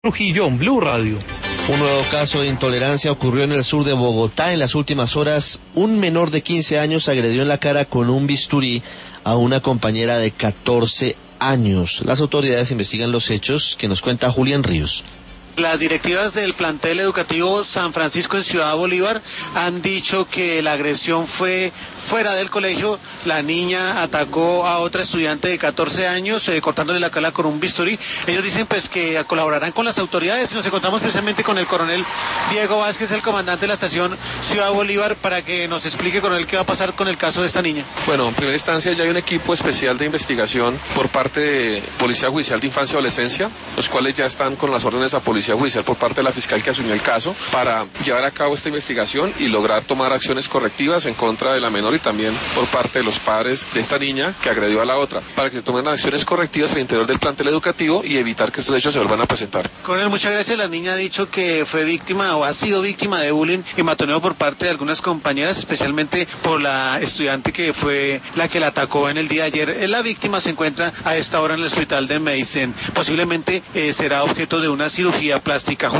Trujillo, Blue Radio. Un nuevo caso de intolerancia ocurrió en el sur de Bogotá. En las últimas horas, un menor de 15 años agredió en la cara con un bisturí a una compañera de 14 años. Las autoridades investigan los hechos, que nos cuenta Julián Ríos. Las directivas del plantel educativo San Francisco en Ciudad Bolívar han dicho que la agresión fue fuera del colegio. La niña atacó a otra estudiante de 14 años, cortándole la cara con un bisturí. Ellos dicen pues que colaborarán con las autoridades. Nos encontramos precisamente con el coronel Diego Vázquez, el comandante de la estación Ciudad Bolívar, para que nos explique, coronel, qué va a pasar con el caso de esta niña. Bueno, en primera instancia ya hay un equipo especial de investigación por parte de Policía Judicial de Infancia y Adolescencia, los cuales ya están con las órdenes a Policía Judicial por parte de la fiscal que asumió el caso para llevar a cabo esta investigación y lograr tomar acciones correctivas en contra de la menor y también por parte de los padres de esta niña que agredió a la otra, para que se tomen acciones correctivas al interior del plantel educativo y evitar que estos hechos se vuelvan a presentar. Coronel, muchas gracias. La niña ha dicho que fue víctima o ha sido víctima de bullying y matoneo por parte de algunas compañeras, especialmente por la estudiante que fue la que la atacó en el día de ayer. La víctima se encuentra a esta hora en el hospital de Meisen. Posiblemente será objeto de una cirugía plástica.